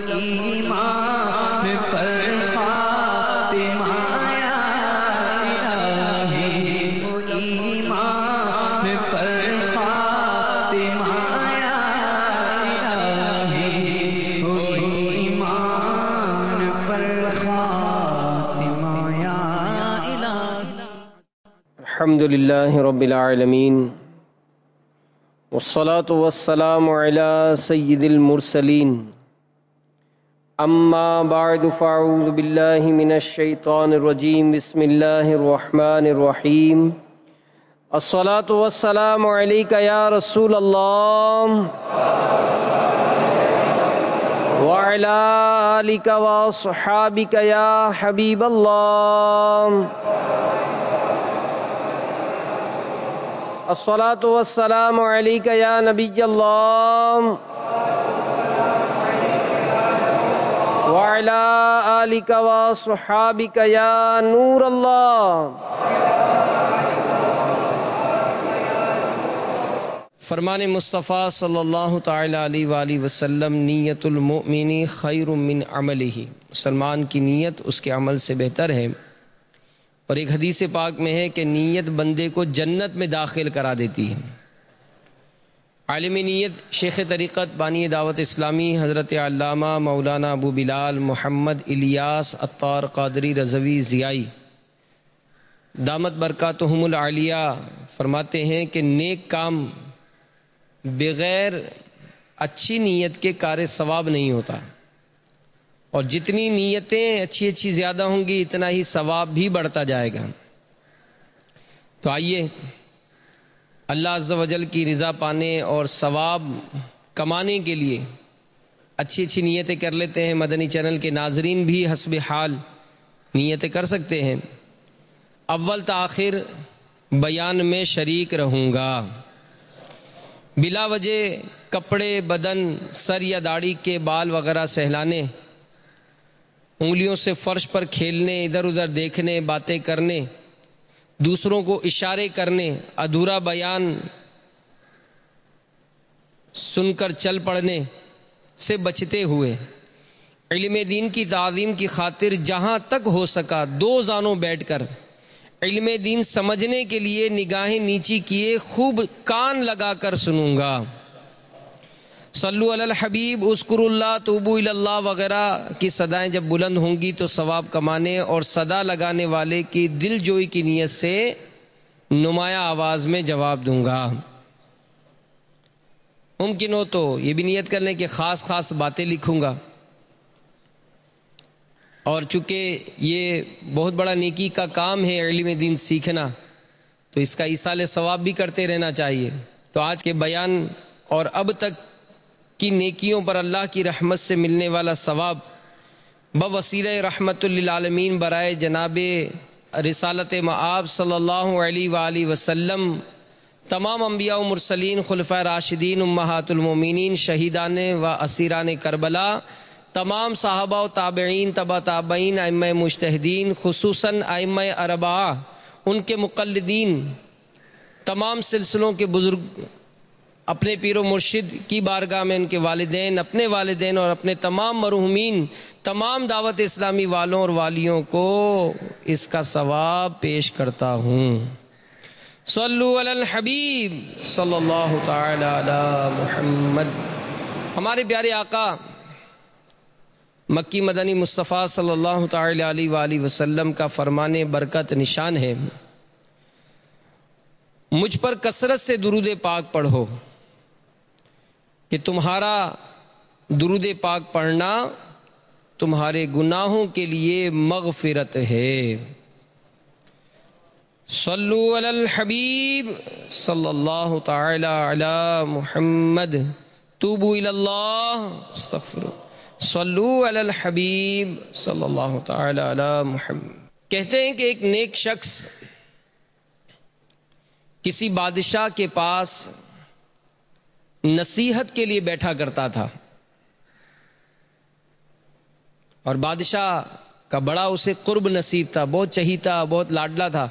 ایمان پر خاتمہ یا الہی، ایمان پر خاتمہ یا الہی، ایمان پر خاتمہ یا الہی۔ الحمد للہ رب العالمین، والصلاة والسلام على سید المرسلین، اما بعد فاعوذ باللہ من الشیطان الرجیم، بسم اللہ الرحمن الرحیم۔ الصلاة والسلام علیک یا رسول اللہ وعلی آلک واصحابک یا حبیب اللہ۔ الصلاة والسلام علیک یا نبی اللہ وعلی آلک وصحابک یا نور اللہ۔ فرمان مصطفیٰ صلی اللہ تعالی علیہ وآلہ وسلم، نیت المؤمن خیر من عملہ، مسلمان کی نیت اس کے عمل سے بہتر ہے۔ اور ایک حدیث پاک میں ہے کہ نیت بندے کو جنت میں داخل کرا دیتی ہے۔ عالم نیت شیخ طریقت بانی دعوت اسلامی حضرت علامہ مولانا ابو بلال محمد الیاس عطار قادری رضوی ضیائی دامت برکاتہم العالیہ فرماتے ہیں کہ نیک کام بغیر اچھی نیت کے کار ثواب نہیں ہوتا، اور جتنی نیتیں اچھی اچھی زیادہ ہوں گی اتنا ہی ثواب بھی بڑھتا جائے گا۔ تو آئیے اللہ عز و جل کی رضا پانے اور ثواب کمانے کے لیے اچھی اچھی نیتیں کر لیتے ہیں۔ مدنی چینل کے ناظرین بھی حسب حال نیتیں کر سکتے ہیں۔ اول تاخیر بیان میں شریک رہوں گا۔ بلا وجہ کپڑے، بدن، سر یا داڑھی کے بال وغیرہ سہلانے، انگلیوں سے فرش پر کھیلنے، ادھر ادھر دیکھنے، باتیں کرنے، دوسروں کو اشارے کرنے، ادھورا بیان سن کر چل پڑنے سے بچتے ہوئے علم دین کی تعظیم کی خاطر جہاں تک ہو سکا دو زانوں بیٹھ کر علم دین سمجھنے کے لیے نگاہیں نیچی کیے خوب کان لگا کر سنوں گا۔ صلو علی الحبیب، اذکروا اللہ، توبوا الی اللہ وغیرہ کی صدائیں جب بلند ہوں گی تو ثواب کمانے اور صدا لگانے والے کی دل جوئی کی نیت سے نمایاں آواز میں جواب دوں گا۔ ممکن ہو تو یہ بھی نیت کر لیں کہ خاص خاص باتیں لکھوں گا، اور چونکہ یہ بہت بڑا نیکی کا کام ہے علم دین سیکھنا، تو اس کا ایصال ثواب بھی کرتے رہنا چاہیے۔ تو آج کے بیان اور اب تک کی نیکیوں پر اللہ کی رحمت سے ملنے والا ثواب بوسیلہ رحمت للعالمین برائے جناب رسالت مآب صلی اللہ علیہ وآلہ وسلم، تمام انبیاء و مرسلین، خلفائے راشدین، امہات المومنین، شہیدان و اسیران کربلا، تمام صحابہ و تابعین، تبع تابعین، ائمہ مجتہدین، خصوصاً ائمہ اربعہ، ان کے مقلدین، تمام سلسلوں کے بزرگ، اپنے پیر و مرشد کی بارگاہ میں ان کے والدین، اپنے والدین اور اپنے تمام مرحومین، تمام دعوت اسلامی والوں اور والیوں کو اس کا ثواب پیش کرتا ہوں۔ صلو علی الحبیب صلی اللہ تعالی علی محمد۔ ہمارے پیارے آقا مکی مدنی مصطفیٰ صلی اللہ تعالی علیہ وآلہ وسلم کا فرمان برکت نشان ہے، مجھ پر کثرت سے درود پاک پڑھو کہ تمہارا درود پاک پڑھنا تمہارے گناہوں کے لیے مغفرت ہے۔ صلو علی الحبیب صلی اللہ تعالی علی محمد، توبوا الی اللہ، استغفروا، صلو علی الحبیب صلی اللہ تعالی علی محمد۔ کہتے ہیں کہ ایک نیک شخص کسی بادشاہ کے پاس نصیحت کے لیے بیٹھا کرتا تھا، اور بادشاہ کا بڑا اسے قرب نصیب تھا، بہت چہیتا، بہت لاڈلا تھا۔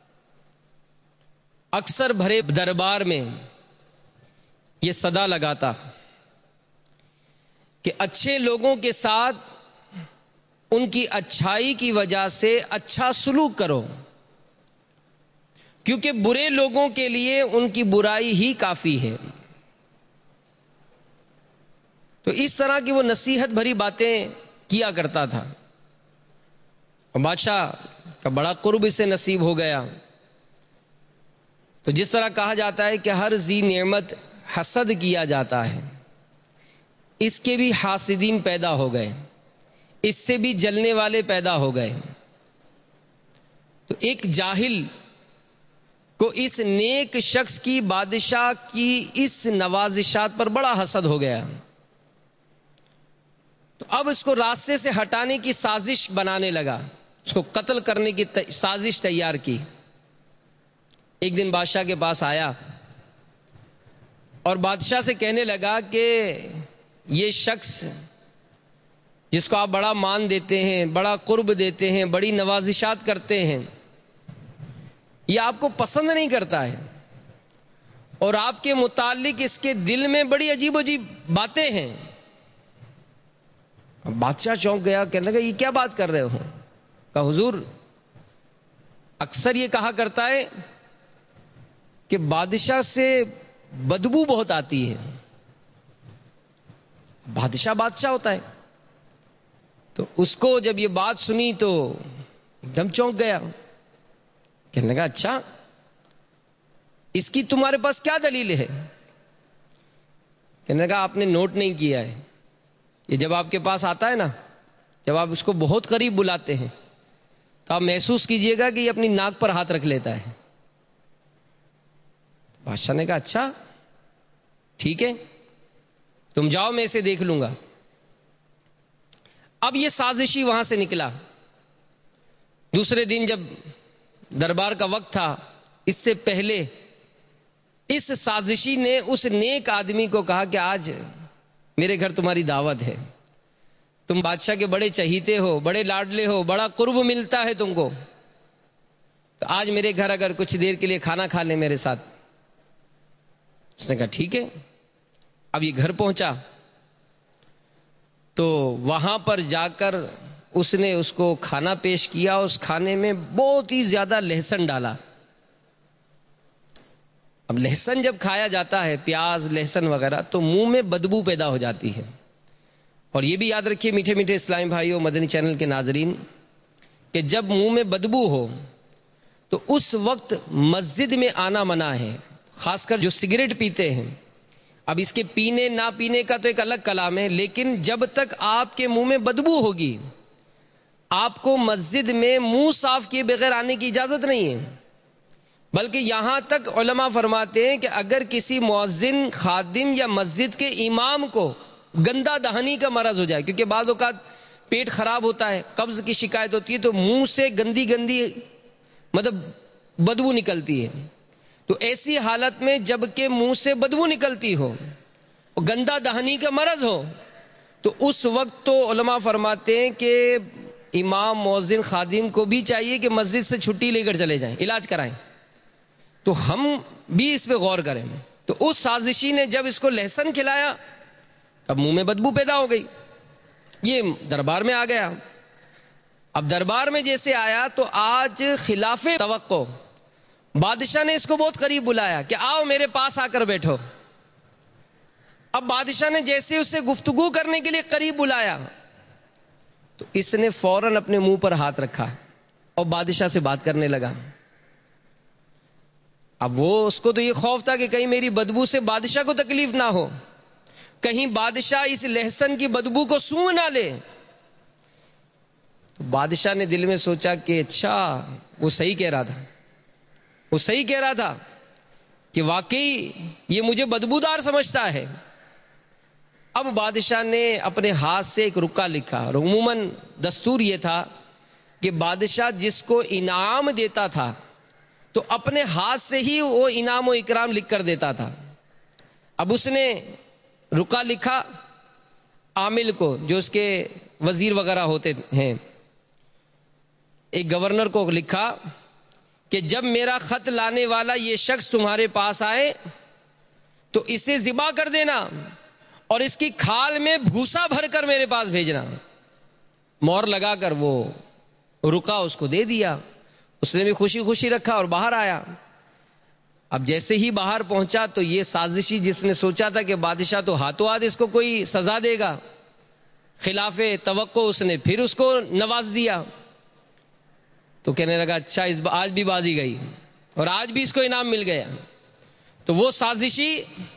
اکثر بھرے دربار میں یہ صدا لگاتا کہ اچھے لوگوں کے ساتھ ان کی اچھائی کی وجہ سے اچھا سلوک کرو، کیونکہ برے لوگوں کے لیے ان کی برائی ہی کافی ہے۔ تو اس طرح کی وہ نصیحت بھری باتیں کیا کرتا تھا، اور بادشاہ کا بڑا قرب اسے نصیب ہو گیا۔ تو جس طرح کہا جاتا ہے کہ ہر ذی نعمت حسد کیا جاتا ہے، اس کے بھی حاسدین پیدا ہو گئے، اس سے بھی جلنے والے پیدا ہو گئے۔ تو ایک جاہل کو اس نیک شخص کی بادشاہ کی اس نوازشات پر بڑا حسد ہو گیا، تو اب اس کو راستے سے ہٹانے کی سازش بنانے لگا، اس کو قتل کرنے کی سازش تیار کی۔ ایک دن بادشاہ کے پاس آیا اور بادشاہ سے کہنے لگا کہ یہ شخص جس کو آپ بڑا مان دیتے ہیں، بڑا قرب دیتے ہیں، بڑی نوازشات کرتے ہیں، یہ آپ کو پسند نہیں کرتا ہے، اور آپ کے متعلق اس کے دل میں بڑی عجیب عجیب باتیں ہیں۔ اب بادشاہ چونک گیا، کہنے لگا یہ کیا بات کر رہے ہو؟ کہا حضور اکثر یہ کہا کرتا ہے کہ بادشاہ سے بدبو بہت آتی ہے۔ بادشاہ ہوتا ہے، تو اس کو جب یہ بات سنی تو ایک دم چونک گیا، کہنے لگا اچھا اس کی تمہارے پاس کیا دلیل ہے؟ کہنے لگا آپ نے نوٹ نہیں کیا ہے، یہ جب آپ کے پاس آتا ہے نا، جب آپ اس کو بہت قریب بلاتے ہیں تو آپ محسوس کیجئے گا کہ یہ اپنی ناک پر ہاتھ رکھ لیتا ہے۔ بادشاہ نے کہا اچھا ٹھیک ہے، تم جاؤ میں اسے دیکھ لوں گا۔ اب یہ سازشی وہاں سے نکلا۔ دوسرے دن جب دربار کا وقت تھا، اس سے پہلے اس سازشی نے اس نیک آدمی کو کہا کہ آج میرے گھر تمہاری دعوت ہے، تم بادشاہ کے بڑے چہیتے ہو، بڑے لاڈلے ہو، بڑا قرب ملتا ہے تم کو، تو آج میرے گھر اگر کچھ دیر کے لیے کھانا کھا لیں میرے ساتھ۔ اس نے کہا ٹھیک ہے۔ اب یہ گھر پہنچا تو وہاں پر جا کر اس نے اس کو کھانا پیش کیا، اس کھانے میں بہت ہی زیادہ لہسن ڈالا۔ اب لہسن جب کھایا جاتا ہے، پیاز لہسن وغیرہ، تو منہ میں بدبو پیدا ہو جاتی ہے۔ اور یہ بھی یاد رکھیے میٹھے میٹھے اسلامی بھائیوں، مدنی چینل کے ناظرین، کہ جب منہ میں بدبو ہو تو اس وقت مسجد میں آنا منع ہے، خاص کر جو سگریٹ پیتے ہیں۔ اب اس کے پینے نہ پینے کا تو ایک الگ کلام ہے، لیکن جب تک آپ کے منہ میں بدبو ہوگی آپ کو مسجد میں منہ صاف کیے بغیر آنے کی اجازت نہیں ہے۔ بلکہ یہاں تک علماء فرماتے ہیں کہ اگر کسی مؤذن، خادم یا مسجد کے امام کو گندا دہانی کا مرض ہو جائے، کیونکہ بعض اوقات پیٹ خراب ہوتا ہے، قبض کی شکایت ہوتی ہے، تو منہ سے گندی مطلب بدبو نکلتی ہے، تو ایسی حالت میں جب کہ منہ سے بدبو نکلتی ہو، گندا دہانی کا مرض ہو، تو اس وقت تو علماء فرماتے ہیں کہ امام، مؤذن، خادم کو بھی چاہیے کہ مسجد سے چھٹی لے کر چلے جائیں، علاج کرائیں۔ تو ہم بھی اس پہ غور کریں۔ تو اس سازشی نے جب اس کو لہسن کھلایا، اب منہ میں بدبو پیدا ہو گئی، یہ دربار میں آ گیا۔ اب دربار میں جیسے آیا تو آج خلاف توقع بادشاہ نے اس کو بہت قریب بلایا کہ آؤ میرے پاس آ کر بیٹھو۔ اب بادشاہ نے جیسے اسے گفتگو کرنے کے لیے قریب بلایا تو اس نے فوراً اپنے منہ پر ہاتھ رکھا اور بادشاہ سے بات کرنے لگا۔ اب اس کو تو یہ خوف تھا کہ کہیں میری بدبو سے بادشاہ کو تکلیف نہ ہو، کہیں بادشاہ اس لہسن کی بدبو کو سونگھ نہ لے۔ تو بادشاہ نے دل میں سوچا کہ اچھا وہ صحیح کہہ رہا تھا کہ واقعی یہ مجھے بدبودار سمجھتا ہے۔ اب بادشاہ نے اپنے ہاتھ سے ایک رکا لکھا، اور عموماً دستور یہ تھا کہ بادشاہ جس کو انعام دیتا تھا تو اپنے ہاتھ سے ہی وہ انعام و اکرام لکھ کر دیتا تھا۔ اب اس نے رکا لکھا عامل کو، جو اس کے وزیر وغیرہ ہوتے ہیں، ایک گورنر کو لکھا کہ جب میرا خط لانے والا یہ شخص تمہارے پاس آئے تو اسے ذبح کر دینا اور اس کی کھال میں بھوسا بھر کر میرے پاس بھیجنا. مور لگا کر وہ رکا، اس کو دے دیا. اس نے بھی خوشی خوشی رکھا اور باہر آیا. اب جیسے ہی باہر پہنچا تو یہ سازشی جس نے سوچا تھا کہ بادشاہ تو ہاتھوں ہاتھ اس کو کوئی سزا دے گا، خلاف توقع اس نے پھر اس کو نواز دیا. تو کہنے لگا اچھا آج بھی بازی گئی اور آج بھی اس کو انعام مل گیا. تو وہ سازشی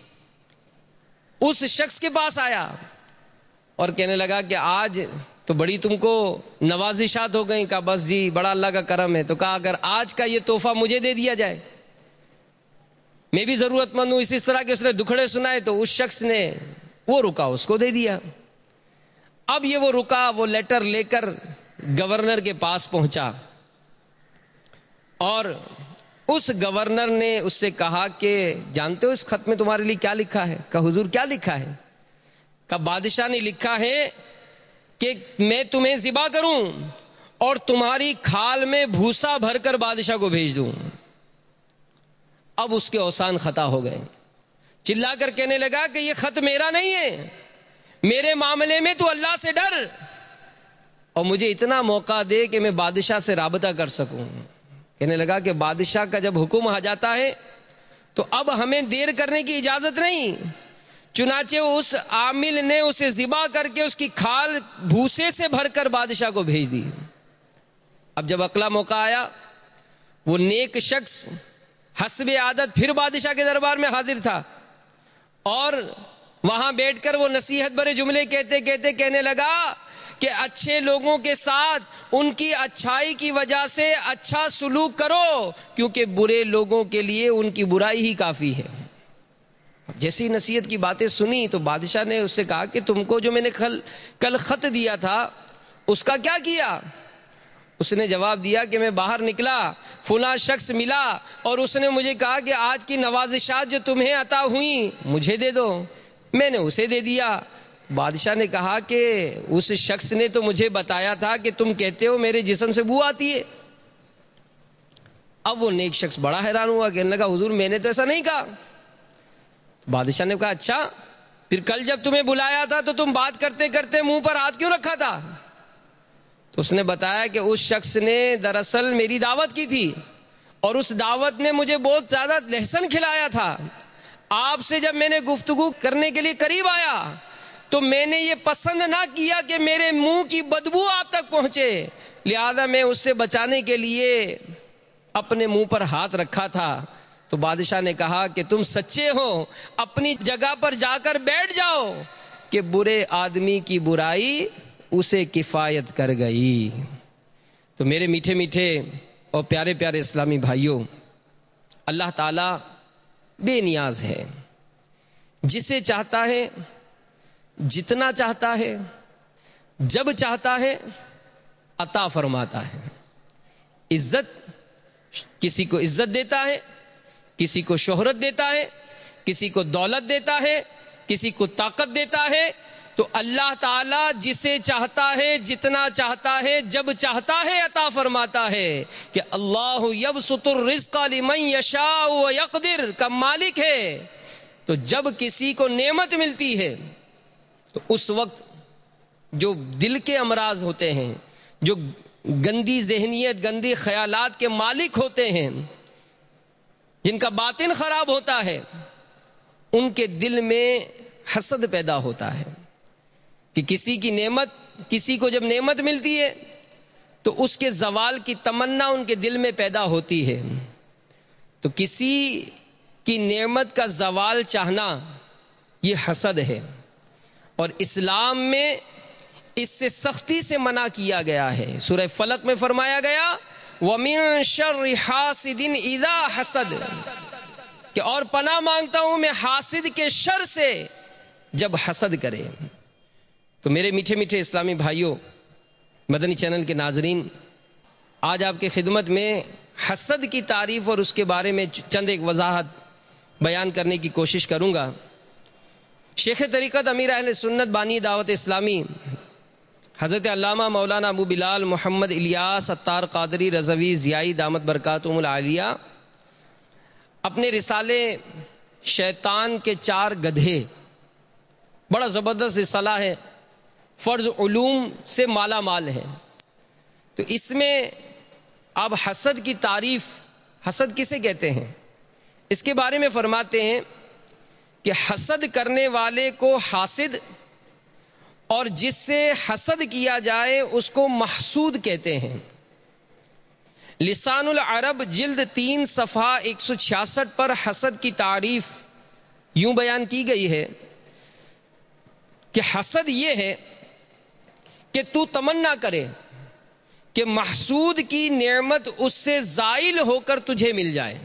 اس شخص کے پاس آیا اور کہنے لگا کہ آج تو بڑی تم کو نوازشات ہو گئیں. کہا بس جی بڑا اللہ کا کرم ہے. تو کہا اگر آج کا یہ تحفہ مجھے دے دیا جائے، میں بھی ضرورت مند ہوں. اس طرح کے اس نے دکھڑے سنائے تو اس شخص نے وہ رکا اس کو دے دیا. اب یہ وہ رکا وہ لیٹر لے کر گورنر کے پاس پہنچا اور اس گورنر نے اس سے کہا کہ جانتے ہو اس خط میں تمہارے لیے کیا لکھا ہے؟ کہا حضور کیا لکھا ہے؟ کہا بادشاہ نے لکھا ہے کہ میں تمہیں ذبح کروں اور تمہاری کھال میں بھوسا بھر کر بادشاہ کو بھیج دوں. اب اس کے اوسان خطا ہو گئے. چلا کر کہنے لگا کہ یہ خط میرا نہیں ہے، میرے معاملے میں تو اللہ سے ڈر اور مجھے اتنا موقع دے کہ میں بادشاہ سے رابطہ کر سکوں. کہنے لگا کہ بادشاہ کا جب حکم آ جاتا ہے تو اب ہمیں دیر کرنے کی اجازت نہیں. چنانچہ اس عامل نے اسے ذبح کر کے اس کی کھال بھوسے سے بھر کر بادشاہ کو بھیج دی. اب جب اگلا موقع آیا، وہ نیک شخص حسب عادت پھر بادشاہ کے دربار میں حاضر تھا اور وہاں بیٹھ کر وہ نصیحت بھرے جملے کہتے کہتے کہنے لگا کہ اچھے لوگوں کے ساتھ ان کی اچھائی کی وجہ سے اچھا سلوک کرو، کیونکہ برے لوگوں کے لیے ان کی برائی ہی کافی ہے. جیسی نصیحت کی باتیں سنی تو بادشاہ نے اس سے کہا کہ تم کو جو میں نے کل خط دیا تھا اس کا کیا کیا؟ اس نے جواب دیا کہ میں باہر نکلا، فلاں شخص ملا اور اس نے مجھے کہا کہ آج کی نوازشات جو تمہیں عطا ہوئیں مجھے دے دو. میں نے اسے دے دیا. بادشاہ نے کہا کہ اس شخص نے تو مجھے بتایا تھا کہ تم کہتے ہو میرے جسم سے بو آتی ہے. اب وہ نیک شخص بڑا حیران ہوا، کہنے لگا حضور میں نے تو ایسا نہیں کہا. بادشاہ نے کہا اچھا پھر کل جب تمہیں بلایا تھا تو تم بات کرتے کرتے منہ پر ہاتھ کیوں رکھا تھا؟ تو اس نے بتایا کہ اس شخص نے دراصل میری دعوت کی تھی اور اس دعوت نے مجھے بہت زیادہ لہسن کھلایا تھا. آپ سے جب میں نے گفتگو کرنے کے لیے قریب آیا تو میں نے یہ پسند نہ کیا کہ میرے منہ کی بدبو آپ تک پہنچے، لہذا میں اس سے بچانے کے لیے اپنے منہ پر ہاتھ رکھا تھا. تو بادشاہ نے کہا کہ تم سچے ہو، اپنی جگہ پر جا کر بیٹھ جاؤ کہ برے آدمی کی برائی اسے کفایت کر گئی. تو میرے میٹھے میٹھے اور پیارے پیارے اسلامی بھائیوں، اللہ تعالی بے نیاز ہے. جسے چاہتا ہے، جتنا چاہتا ہے، جب چاہتا ہے عطا فرماتا ہے. عزت، کسی کو عزت دیتا ہے، کسی کو شہرت دیتا ہے، کسی کو دولت دیتا ہے، کسی کو طاقت دیتا ہے. تو اللہ تعالی جسے چاہتا ہے، جتنا چاہتا ہے، جب چاہتا ہے عطا فرماتا ہے. کہ اللہ یبسط الرزق لمن یشاء ویقدر کا مالک ہے. تو جب کسی کو نعمت ملتی ہے تو اس وقت جو دل کے امراض ہوتے ہیں، جو گندی ذہنیت، گندی خیالات کے مالک ہوتے ہیں، جن کا باطن خراب ہوتا ہے، ان کے دل میں حسد پیدا ہوتا ہے کہ کسی کی نعمت، کسی کو جب نعمت ملتی ہے تو اس کے زوال کی تمنا ان کے دل میں پیدا ہوتی ہے. تو کسی کی نعمت کا زوال چاہنا یہ حسد ہے، اور اسلام میں اس سے سختی سے منع کیا گیا ہے. سورہ فلق میں فرمایا گیا وَمِن شَرِّ حَاسِدٍ إِذَا حَسَدَ، کہ اور پناہ مانگتا ہوں میں حاسد کے شر سے جب حسد کرے. تو میرے میٹھے میٹھے اسلامی بھائیوں، مدنی چینل کے ناظرین، آج آپ کی خدمت میں حسد کی تعریف اور اس کے بارے میں چند ایک وضاحت بیان کرنے کی کوشش کروں گا. شیخ طریقت امیر اہل سنت بانی دعوت اسلامی حضرت علامہ مولانا ابو بلال محمد الیاس اتار قادری رضوی ضیائی دامت برکاتہم العالیہ اپنے رسالے شیطان کے 4 گدھے بڑا زبردست رسالہ ہے، فرض علوم سے مالا مال ہے. تو اس میں آپ حسد کی تعریف، حسد کسے کہتے ہیں، اس کے بارے میں فرماتے ہیں کہ حسد کرنے والے کو حاسد اور جس سے حسد کیا جائے اس کو محسود کہتے ہیں. لسان العرب جلد 3 صفحہ 166 پر حسد کی تعریف یوں بیان کی گئی ہے کہ حسد یہ ہے کہ تو تمنا کرے کہ محسود کی نعمت اس سے زائل ہو کر تجھے مل جائے.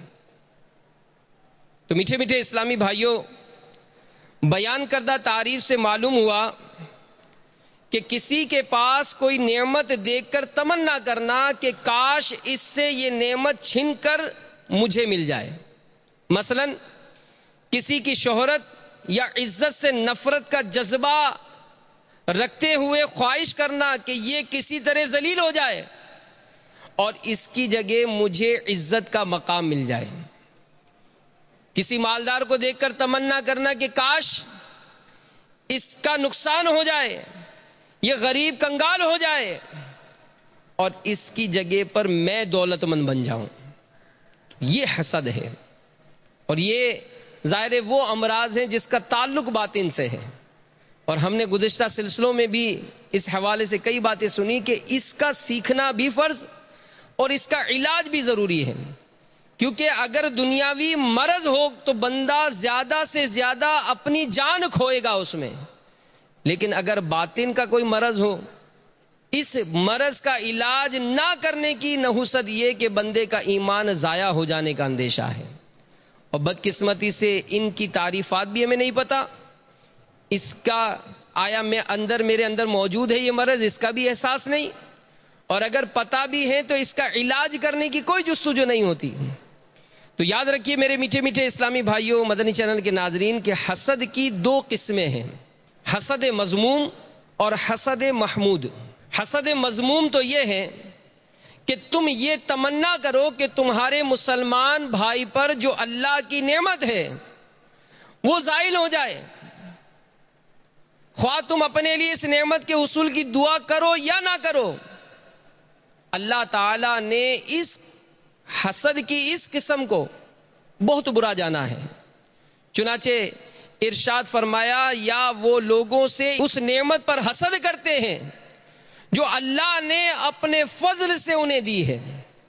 تو میٹھے میٹھے اسلامی بھائیوں، بیان کردہ تعریف سے معلوم ہوا کہ کسی کے پاس کوئی نعمت دیکھ کر تمنا کرنا کہ کاش اس سے یہ نعمت چھن کر مجھے مل جائے. مثلا کسی کی شہرت یا عزت سے نفرت کا جذبہ رکھتے ہوئے خواہش کرنا کہ یہ کسی طرح ذلیل ہو جائے اور اس کی جگہ مجھے عزت کا مقام مل جائے. کسی مالدار کو دیکھ کر تمنا کرنا کہ کاش اس کا نقصان ہو جائے، یہ غریب کنگال ہو جائے اور اس کی جگہ پر میں دولت مند بن جاؤں. یہ حسد ہے، اور یہ ظاہر وہ امراض ہیں جس کا تعلق باطن سے ہے. اور ہم نے گزشتہ سلسلوں میں بھی اس حوالے سے کئی باتیں سنی کہ اس کا سیکھنا بھی فرض اور اس کا علاج بھی ضروری ہے. کیونکہ اگر دنیاوی مرض ہو تو بندہ زیادہ سے زیادہ اپنی جان کھوئے گا اس میں، لیکن اگر باطن کا کوئی مرض ہو، اس مرض کا علاج نہ کرنے کی نحوست یہ کہ بندے کا ایمان ضائع ہو جانے کا اندیشہ ہے. اور بدقسمتی سے ان کی تعریفات بھی ہمیں نہیں پتہ، اس کا آیا میرے اندر موجود ہے یہ مرض، اس کا بھی احساس نہیں، اور اگر پتہ بھی ہے تو اس کا علاج کرنے کی کوئی جستجو نہیں ہوتی. تو یاد رکھیے میرے میٹھے میٹھے اسلامی بھائیوں، مدنی چینل کے ناظرین، کہ حسد کی 2 قسمیں ہیں، حسد مذموم اور حسد محمود. حسد مذموم تو یہ ہے کہ تم یہ تمنا کرو کہ تمہارے مسلمان بھائی پر جو اللہ کی نعمت ہے وہ زائل ہو جائے، خواہ تم اپنے لیے اس نعمت کے حصول کی دعا کرو یا نہ کرو. اللہ تعالی نے اس حسد کی اس قسم کو بہت برا جانا ہے. چنانچہ ارشاد فرمایا، یا وہ لوگوں سے اس نعمت پر حسد کرتے ہیں جو اللہ نے اپنے فضل سے انہیں دی ہے.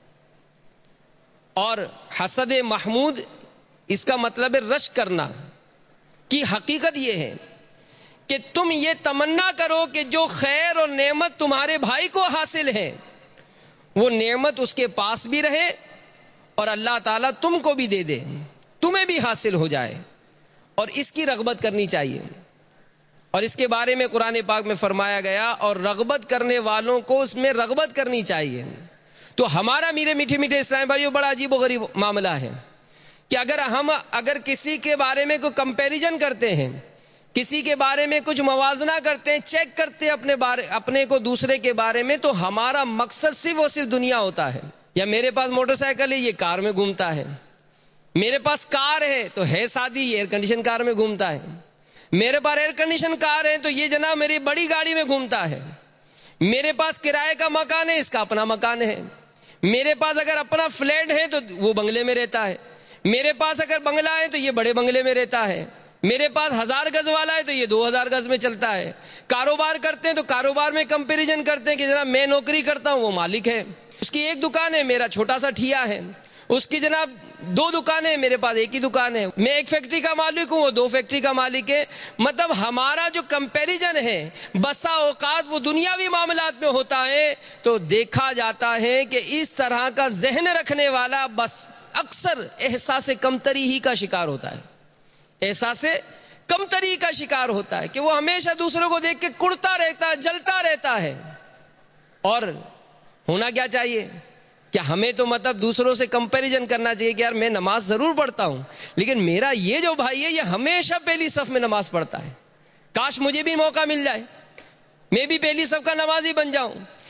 اور حسد محمود، اس کا مطلب ہے رشک کرنا کی حقیقت یہ ہے کہ تم یہ تمنا کرو کہ جو خیر اور نعمت تمہارے بھائی کو حاصل ہے وہ نعمت اس کے پاس بھی رہے اور اللہ تعالیٰ تم کو بھی دے دے، تمہیں بھی حاصل ہو جائے، اور اس کی رغبت کرنی چاہیے. اور اس کے بارے میں قرآن پاک میں فرمایا گیا، اور رغبت کرنے والوں کو اس میں رغبت کرنی چاہیے. تو ہمارا میرے میٹھے میٹھے اسلام بھائیوں بڑا عجیب و غریب معاملہ ہے کہ اگر کسی کے بارے میں کوئی کمپیریزن کرتے ہیں، کسی کے بارے میں کچھ موازنہ کرتے ہیں، چیک کرتے ہیں اپنے کو دوسرے کے بارے میں، تو ہمارا مقصد صرف اور صرف دنیا ہوتا ہے. یا میرے پاس موٹر سائیکل ہے، یہ کار میں گھومتا ہے. میرے پاس کار ہے تو ہے سادی، یہ ایئر کنڈیشن کار میں گھومتا ہے. میرے پاس ایئر کنڈیشن کار ہے تو یہ جناب میری بڑی گاڑی میں گھومتا ہے. میرے پاس کرائے کا مکان ہے، اس کا اپنا مکان ہے. میرے پاس اگر اپنا فلیٹ ہے تو وہ بنگلے میں رہتا ہے. میرے پاس اگر بنگلہ ہے تو یہ بڑے بنگلے میں رہتا ہے. میرے پاس 1000 گز والا ہے تو یہ 2000 گز میں چلتا ہے. کاروبار کرتے ہیں تو کاروبار میں کمپیریزن کرتے ہیں کہ جناب میں نوکری کرتا ہوں، وہ مالک ہے، اس کی ایک دکان ہے، میرا چھوٹا سا ٹھیا ہے. اس کی جناب 2 دکانیں، میرے پاس ایک ہی دکان ہے. میں ایک فیکٹری کا مالک ہوں، وہ 2 فیکٹری کا مالک ہے. مطلب ہمارا جو کمپیریزن ہے بسا اوقات وہ دنیاوی معاملات میں ہوتا ہے. تو دیکھا جاتا ہے کہ اس طرح کا ذہن رکھنے والا بس اکثر احساس کمتری ہی کا شکار ہوتا ہے. احساس کمتری کا شکار ہوتا ہے کہ وہ ہمیشہ دوسروں کو دیکھ کے کڑتا رہتا ہے، جلتا رہتا ہے. اور ہونا کیا چاہیے کہ ہمیں تو مطلب دوسروں سے کمپیریزن کرنا چاہیے کہ یار میں نماز ضرور پڑھتا ہوں لیکن میرا یہ جو بھائی ہے یہ ہمیشہ پہلی صف میں نماز پڑھتا ہے، کاش مجھے بھی موقع مل جائے، میں بھی پہلی صف کا نمازی بن جاؤں.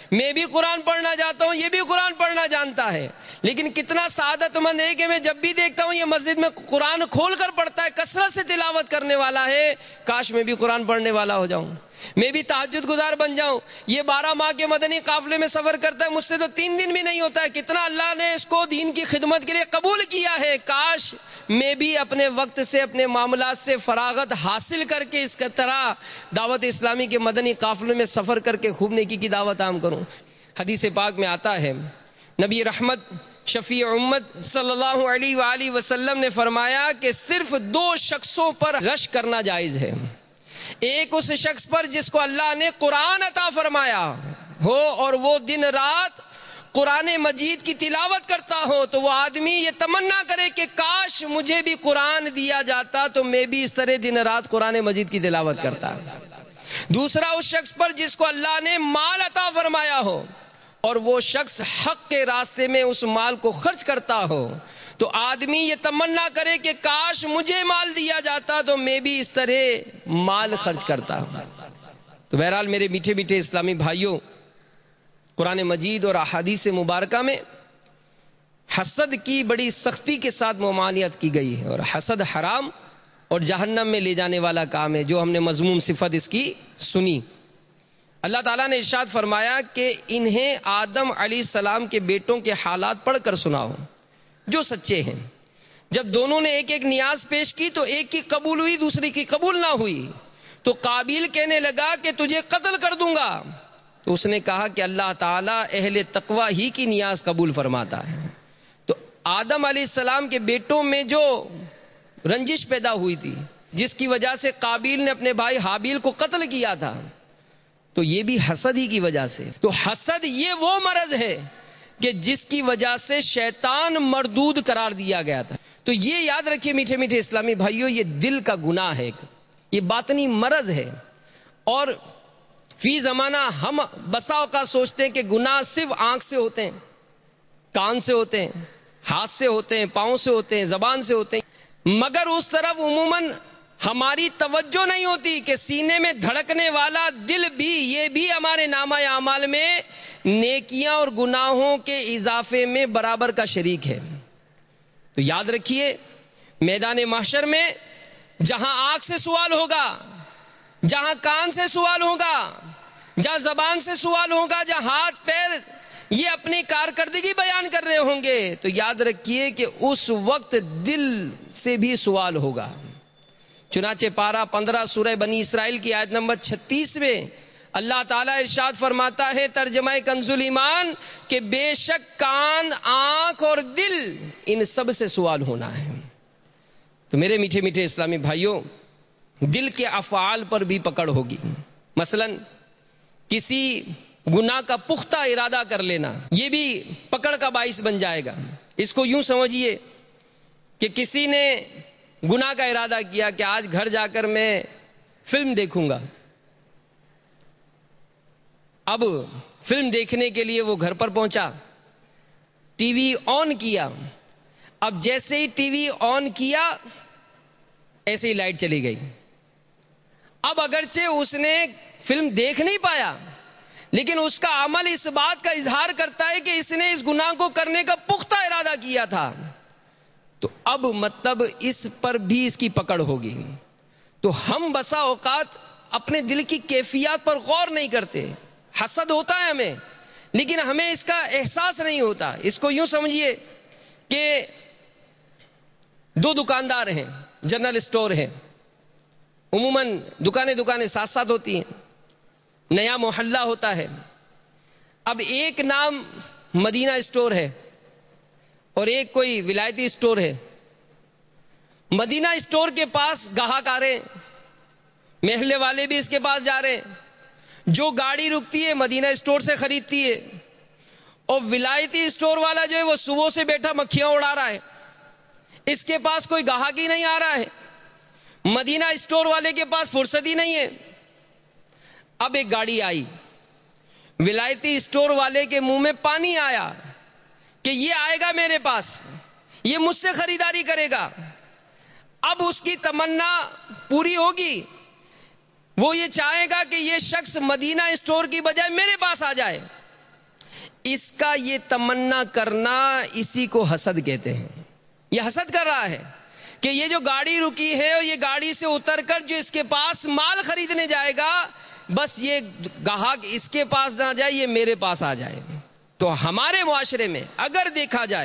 میں بھی قرآن پڑھنا چاہتا ہوں، یہ بھی قرآن پڑھنا جانتا ہے، لیکن کتنا سعادت مند ہے کہ میں جب بھی دیکھتا ہوں یہ مسجد میں قرآن کھول کر پڑھتا ہے، کثرت سے تلاوت کرنے والا ہے، کاش میں بھی قرآن پڑھنے والا ہو جاؤں، میں بھی تہجد گزار بن جاؤں۔ یہ 12 ماہ کے مدنی قافلے میں سفر کرتا ہے، مجھ سے تو 3 دن بھی نہیں ہوتا ہے، کتنا اللہ نے اس کو دین کی خدمت کے لیے قبول کیا ہے، کاش میں بھی اپنے وقت سے، اپنے معاملات سے فراغت حاصل کر کے اس طرح دعوت اسلامی کے مدنی قافلے میں سفر کر کے خوب نیکی کی دعوت عام کروں۔ حدیث پاک میں آتا ہے، نبی رحمت شفیع امت صلی اللہ علیہ وآلہ وسلم نے فرمایا کہ صرف 2 شخصوں پر رش کرنا جائز ہے۔ ایک اس شخص پر جس کو اللہ نے قرآن عطا فرمایا ہو اور وہ دن رات قرآن مجید کی تلاوت کرتا ہو، تو وہ آدمی یہ تمنا کرے کہ کاش مجھے بھی قرآن دیا جاتا تو میں بھی اس طرح دن رات قرآن مجید کی تلاوت کرتا۔ دوسرا اس شخص پر جس کو اللہ نے مال عطا فرمایا ہو اور وہ شخص حق کے راستے میں اس مال کو خرچ کرتا ہو، تو آدمی یہ تمنا کرے کہ کاش مجھے مال دیا جاتا تو میں بھی اس طرح مال خرچ کرتا۔ تو بہرحال میرے میٹھے میٹھے اسلامی بھائیوں، قرآن مجید اور احادیث مبارکہ میں حسد کی بڑی سختی کے ساتھ ممانعت کی گئی ہے، اور حسد حرام اور جہنم میں لے جانے والا کام ہے، جو ہم نے مذموم صفت اس کی سنی۔ اللہ تعالیٰ نے ارشاد فرمایا کہ انہیں آدم علیہ السلام کے بیٹوں کے حالات پڑھ کر سناؤ جو سچے ہیں۔ جب دونوں نے ایک ایک نیاز پیش کی تو ایک کی قبول ہوئی، دوسری کی قبول نہ ہوئی، تو قابیل کہنے لگا کہ تجھے قتل کر دوں گا، تو اس نے کہا کہ اللہ تعالیٰ اہل تقوی ہی کی نیاز قبول فرماتا ہے۔ تو آدم علیہ السلام کے بیٹوں میں جو رنجش پیدا ہوئی تھی، جس کی وجہ سے قابیل نے اپنے بھائی حابیل کو قتل کیا تھا، تو یہ بھی حسد ہی کی وجہ سے۔ تو حسد یہ وہ مرض ہے کہ جس کی وجہ سے شیطان مردود قرار دیا گیا تھا۔ تو یہ یاد رکھیے میٹھے میٹھے اسلامی بھائیوں، یہ دل کا گناہ ہے، یہ باطنی مرض ہے، اور فی زمانہ ہم بسا اوقات سوچتے ہیں کہ گناہ صرف آنکھ سے ہوتے ہیں، کان سے ہوتے ہیں، ہاتھ سے ہوتے ہیں، پاؤں سے ہوتے ہیں، زبان سے ہوتے ہیں، مگر اس طرف عموماً ہماری توجہ نہیں ہوتی کہ سینے میں دھڑکنے والا دل بھی، یہ بھی ہمارے نامہ اعمال میں نیکیاں اور گناہوں کے اضافے میں برابر کا شریک ہے۔ تو یاد رکھیے، میدان محشر میں جہاں آنکھ سے سوال ہوگا، جہاں کان سے سوال ہوگا، جہاں زبان سے سوال ہوگا، جہاں ہاتھ پیر یہ اپنی کارکردگی بیان کر رہے ہوں گے، تو یاد رکھیے کہ اس وقت دل سے بھی سوال ہوگا۔ چنانچہ پارہ 15 سورہ بنی اسرائیل کی آیت نمبر 36 میں اللہ تعالیٰ ارشاد فرماتا ہے، ترجمہ کنز الایمان، کہ بے شک کان، آنکھ اور دل، ان سب سے سوال ہونا ہے۔ تو میرے میٹھے میٹھے اسلامی بھائیوں، دل کے افعال پر بھی پکڑ ہوگی۔ مثلا کسی گناہ کا پختہ ارادہ کر لینا، یہ بھی پکڑ کا باعث بن جائے گا۔ اس کو یوں سمجھیے کہ کسی نے گناہ کا ارادہ کیا کہ آج گھر جا کر میں فلم دیکھوں گا۔ اب فلم دیکھنے کے لیے وہ گھر پر پہنچا، ٹی وی آن کیا، اب جیسے ہی ٹی وی آن کیا ایسے ہی لائٹ چلی گئی۔ اب اگرچہ اس نے فلم دیکھ نہیں پایا، لیکن اس کا عمل اس بات کا اظہار کرتا ہے کہ اس نے اس گناہ کو کرنے کا پختہ ارادہ کیا تھا، تو اب مطلب اس پر بھی اس کی پکڑ ہوگی۔ تو ہم بسا اوقات اپنے دل کی کیفیات پر غور نہیں کرتے، حسد ہوتا ہے ہمیں، لیکن ہمیں اس کا احساس نہیں ہوتا۔ اس کو یوں سمجھیے کہ 2 دکاندار ہیں، جنرل اسٹور ہے، عموماً دکانیں ساتھ ساتھ ہوتی ہیں، نیا محلہ ہوتا ہے۔ اب ایک نام مدینہ اسٹور ہے اور ایک کوئی ولایتی اسٹور ہے۔ مدینہ اسٹور کے پاس گاہک آ رہے ہیں، محلے والے بھی اس کے پاس جا رہے ہیں، جو گاڑی رکتی ہے مدینہ اسٹور سے خریدتی ہے، اور ولایتی اسٹور والا جو ہے وہ صبح سے بیٹھا مکھیاں اڑا رہا ہے، اس کے پاس کوئی گاہک ہی نہیں آ رہا ہے، مدینہ اسٹور والے کے پاس فرصت ہی نہیں ہے۔ اب ایک گاڑی آئی، ولایتی اسٹور والے کے منہ میں پانی آیا کہ یہ آئے گا میرے پاس، یہ مجھ سے خریداری کرے گا۔ اب اس کی تمنا پوری ہوگی، وہ یہ چاہے گا کہ یہ شخص مدینہ اسٹور کی بجائے میرے پاس آ جائے، اس کا یہ تمنا کرنا، اسی کو حسد کہتے ہیں. یہ حسد کر رہا ہے کہ یہ جو گاڑی رکی ہے اور یہ گاڑی سے اتر کر جو اس کے پاس مال خریدنے جائے گا، بس یہ گاہک اس کے پاس نہ جائے، یہ میرے پاس آ جائے. تو ہمارے معاشرے میں اگر دیکھا جائے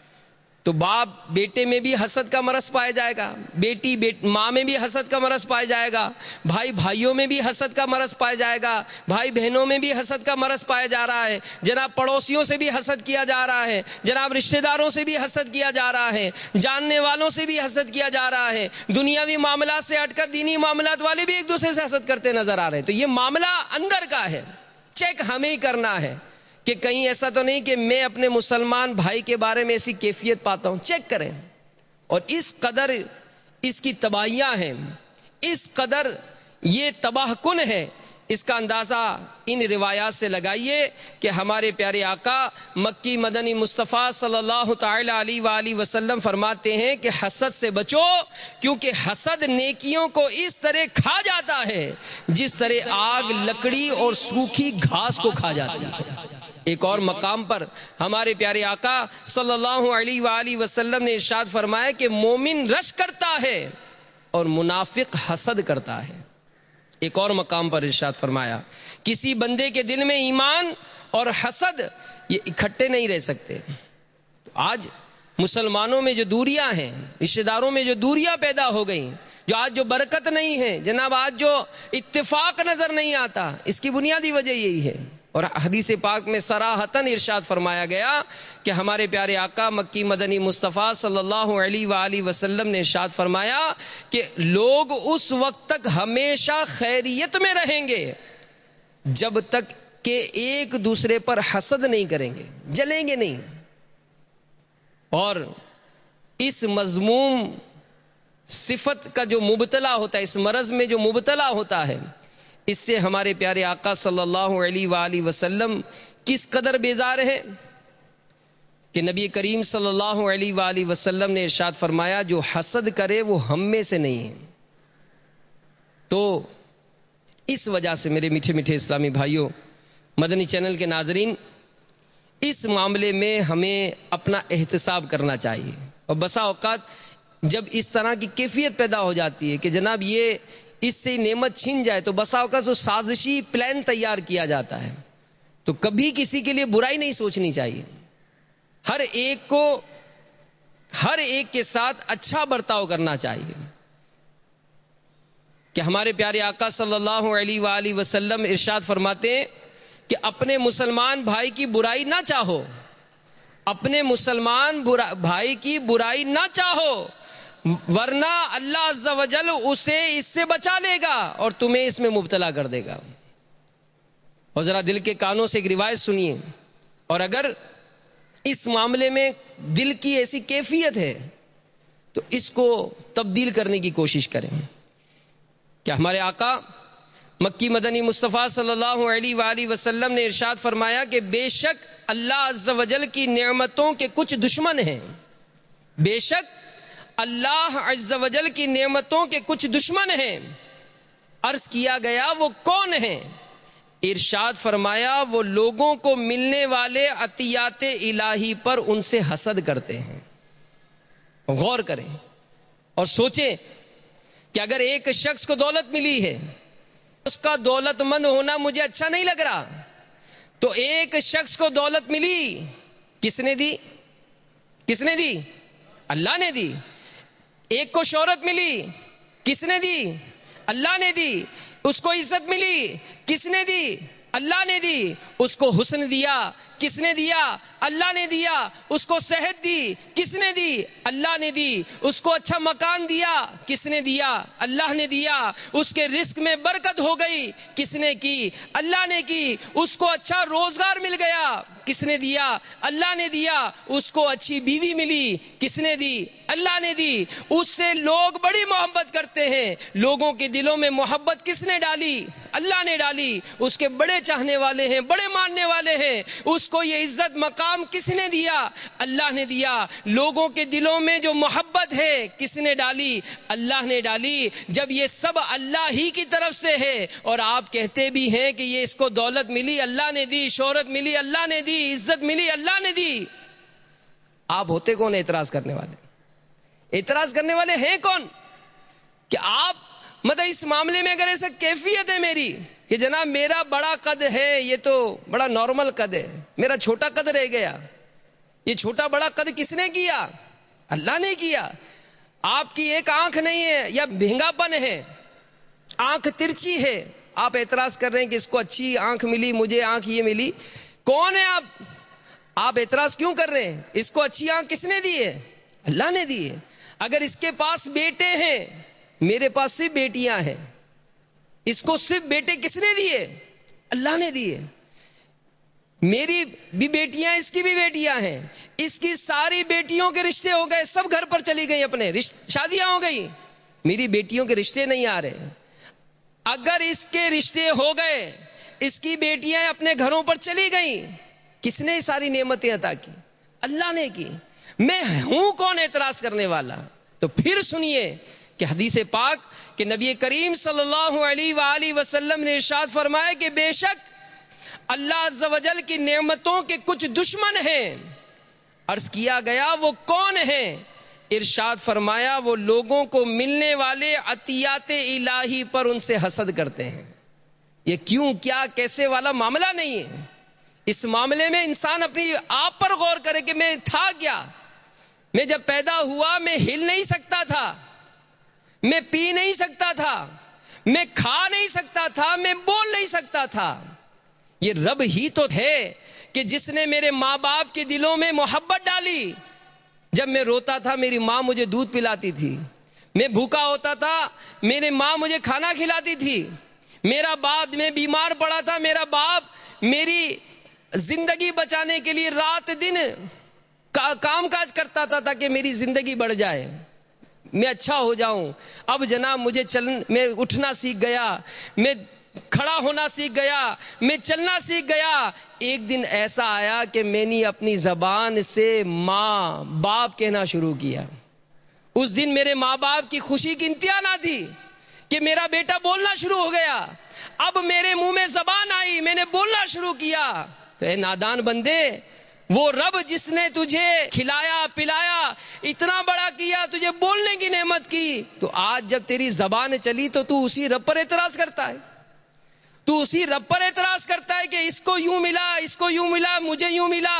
تو باپ بیٹے میں بھی حسد کا مرض پایا جائے گا، بیٹی ماں میں بھی حسد کا مرض پایا جائے گا، بھائی بھائیوں میں بھی حسد کا مرض پایا جائے گا، بھائی بہنوں میں بھی حسد کا مرض پایا جا رہا ہے، جناب پڑوسیوں سے بھی حسد کیا جا رہا ہے، جناب رشتہ داروں سے بھی حسد کیا جا رہا ہے، جاننے والوں سے بھی حسد کیا جا رہا ہے. دنیاوی معاملات سے ہٹ کر دینی معاملات والے بھی ایک دوسرے سے حسد کرتے نظر آ رہے ہیں. تو یہ معاملہ اندر کا ہے، چیک ہمیں ہی کرنا ہے کہ کہیں ایسا تو نہیں کہ میں اپنے مسلمان بھائی کے بارے میں ایسی کیفیت پاتا ہوں. چیک کریں. اور اس قدر اس کی تباہیاں ہیں، اس قدر یہ تباہ کن ہے، اس کا اندازہ ان روایات سے لگائیے کہ ہمارے پیارے آقا مکی مدنی مصطفیٰ صلی اللہ تعالی علیہ وآلہ وسلم فرماتے ہیں کہ حسد سے بچو، کیونکہ حسد نیکیوں کو اس طرح کھا جاتا ہے جس طرح آگ لکڑی اور سوکھی گھاس کو کھا جاتی ہے. ایک اور مقام پر ہمارے پیارے آقا صلی اللہ علیہ وآلہ وسلم نے ارشاد فرمایا کہ مومن رشک کرتا ہے اور منافق حسد کرتا ہے. ایک اور مقام پر ارشاد فرمایا کسی بندے کے دل میں ایمان اور حسد یہ اکٹھے نہیں رہ سکتے. تو آج مسلمانوں میں جو دوریاں ہیں، رشتہ داروں میں جو دوریاں پیدا ہو گئیں، جو آج جو برکت نہیں ہے جناب، آج جو اتفاق نظر نہیں آتا، اس کی بنیادی وجہ یہی ہے. اور حدیث پاک میں صراحتاً ارشاد فرمایا گیا کہ ہمارے پیارے آقا مکی مدنی مصطفیٰ صلی اللہ علیہ وآلہ وسلم نے ارشاد فرمایا کہ لوگ اس وقت تک ہمیشہ خیریت میں رہیں گے جب تک کہ ایک دوسرے پر حسد نہیں کریں گے، جلیں گے نہیں. اور اس مذموم صفت کا جو مبتلا ہوتا ہے، اس مرض میں جو مبتلا ہوتا ہے، اس سے ہمارے پیارے آقا صلی اللہ علیہ وآلہ وسلم کس قدر بیزار ہے کہ نبی کریم صلی اللہ علیہ وآلہ وسلم نے ارشاد فرمایا جو حسد کرے وہ ہم میں سے نہیں ہے. تو اس وجہ سے میرے میٹھے میٹھے اسلامی بھائیوں، مدنی چینل کے ناظرین، اس معاملے میں ہمیں اپنا احتساب کرنا چاہیے. اور بسا اوقات جب اس طرح کی کیفیت پیدا ہو جاتی ہے کہ جناب یہ اس سے نعمت چھن جائے، تو بسا اوقات جو سازشی پلان تیار کیا جاتا ہے، تو کبھی کسی کے لیے برائی نہیں سوچنی چاہیے. ہر ایک کے ساتھ اچھا برتاؤ کرنا چاہیے. کہ ہمارے پیارے آقا صلی اللہ علیہ وآلہ وسلم ارشاد فرماتے ہیں کہ اپنے مسلمان بھائی کی برائی نہ چاہو، اپنے مسلمان بھائی کی برائی نہ چاہو، ورنہ اللہ عز و جل اسے اس سے بچا لے گا اور تمہیں اس میں مبتلا کر دے گا. اور ذرا دل کے کانوں سے ایک روایت سنیے، اور اگر اس معاملے میں دل کی ایسی کیفیت ہے تو اس کو تبدیل کرنے کی کوشش کریں. کہ ہمارے آقا مکی مدنی مصطفیٰ صلی اللہ علیہ وآلہ وسلم نے ارشاد فرمایا کہ بے شک اللہ عز و جل کی نعمتوں کے کچھ دشمن ہیں، بے شک اللہ عز و جل کی نعمتوں کے کچھ دشمن ہیں. عرض کیا گیا وہ کون ہیں؟ ارشاد فرمایا وہ لوگوں کو ملنے والے عطیات الہی پر ان سے حسد کرتے ہیں. غور کریں اور سوچیں کہ اگر ایک شخص کو دولت ملی ہے، اس کا دولت مند ہونا مجھے اچھا نہیں لگ رہا، تو ایک شخص کو دولت ملی، کس نے دی؟ کس نے دی؟ اللہ نے دی. ایک کو شہرت ملی، کس نے دی؟ اللہ نے دی. اس کو عزت ملی، کس نے دی؟ اللہ نے دی. اس کو حسن دیا، کس نے دیا؟ اللہ نے دیا. اس کو صحت دی، کس نے دی؟ اللہ نے دی. اس کو اچھا مکان دیا، کس نے دیا؟ اللہ نے دیا. اس کے رزق میں برکت ہو گئی، کس نے کی؟ اللہ نے کی. اس کو اچھا روزگار مل گیا، کس نے دیا؟ اللہ نے دیا. اس کو اچھی بیوی ملی، کس نے دی؟ اللہ نے دی. اس سے لوگ بڑی محبت کرتے ہیں. لوگوں کے دلوں میں محبت کس نے ڈالی؟ اللہ نے ڈالی. اس کے بڑے چاہنے والے ہیں، بڑے ماننے والے ہیں. اس کو یہ عزت مقام کس نے دیا؟ اللہ نے دیا۔ لوگوں کے دلوں میں جو محبت ہے کس نے ڈالی؟ اللہ نے ڈالی۔ جب یہ سب اللہ ہی کی طرف سے ہے اور آپ کہتے بھی ہیں کہ یہ اس کو دولت ملی اللہ نے دی، شہرت ملی اللہ نے دی، عزت ملی اللہ نے دی، آپ ہوتے کون اعتراض کرنے والے؟ اعتراض کرنے والے ہیں کون؟ کہ آپ مطلب اس معاملے میں اگر ایسا کیفیت ہے میری کہ جناب میرا بڑا قد ہے، یہ تو بڑا نارمل قد ہے، میرا چھوٹا قد رہ گیا، یہ چھوٹا بڑا قد کس نے کیا؟ اللہ نے کیا۔ آپ کی ایک آنکھ نہیں ہے یا بھینگا پن ہے، آنکھ ترچی ہے، آپ اعتراض کر رہے ہیں کہ اس کو اچھی آنکھ ملی، مجھے آنکھ یہ ملی۔ کون ہے آپ اعتراض کیوں کر رہے ہیں؟ اس کو اچھی آنکھ کس نے دی ہے؟ اللہ نے دی ہے۔ اگر اس کے پاس بیٹے ہیں، میرے پاس صرف بیٹیاں ہیں، اس کو صرف بیٹے کس نے دیے؟ اللہ نے دیے۔ میری بھی بیٹیاں، اس کی بھی بیٹیاں ہیں، اس کی ساری بیٹیوں کے رشتے ہو گئے، سب گھر پر چلی گئی، اپنے شادیاں ہو گئی، میری بیٹیوں کے رشتے نہیں آ رہے۔ اگر اس کے رشتے ہو گئے، اس کی بیٹیاں اپنے گھروں پر چلی گئیں، کس نے ساری نعمتیں عطا کی؟ اللہ نے کی۔ میں ہوں کون اعتراض کرنے والا؟ تو پھر سنیے کہ حدیث پاک کہ نبی کریم صلی اللہ علیہ وآلہ وسلم نے ارشاد فرمایا کہ بے شک اللہ عز و جل کی نعمتوں کے کچھ دشمن ہیں۔ عرض کیا گیا وہ کون ہیں؟ ارشاد فرمایا وہ لوگوں کو ملنے والے عطیات الہی پر ان سے حسد کرتے ہیں۔ یہ کیوں، کیا، کیسے والا معاملہ نہیں ہے۔ اس معاملے میں انسان اپنی آپ پر غور کرے کہ میں تھا کیا؟ میں جب پیدا ہوا میں ہل نہیں سکتا تھا، میں پی نہیں سکتا تھا، میں کھا نہیں سکتا تھا، میں بول نہیں سکتا تھا۔ یہ رب ہی تو ہے کہ جس نے میرے ماں باپ کے دلوں میں محبت ڈالی۔ جب میں روتا تھا میری ماں مجھے دودھ پلاتی تھی، میں بھوکا ہوتا تھا میری ماں مجھے کھانا کھلاتی تھی، میرا باپ، میں بیمار پڑا تھا میرا باپ میری زندگی بچانے کے لیے رات دن کام کاج کرتا تھا تاکہ میری زندگی بڑھ جائے، میں اچھا ہو جاؤں۔ اب جناب میں اٹھنا سیکھ گیا، میں کھڑا ہونا سیکھ گیا، میں چلنا سیکھ گیا۔ ایک دن ایسا آیا کہ میں نے اپنی زبان سے ماں باپ کہنا شروع کیا۔ اس دن میرے ماں باپ کی خوشی کی انتہا نہ تھی کہ میرا بیٹا بولنا شروع ہو گیا۔ اب میرے منہ میں زبان آئی، میں نے بولنا شروع کیا۔ تو اے نادان بندے، وہ رب جس نے تجھے کھلایا پلایا، اتنا بڑا کیا، تجھے بولنے کی نعمت کی، تو آج جب تیری زبان چلی تو اسی رب پر اعتراض کرتا ہے، تو اسی رب پر اعتراض کرتا ہے کہ اس کو یوں ملا، اس کو یوں ملا، مجھے یوں ملا۔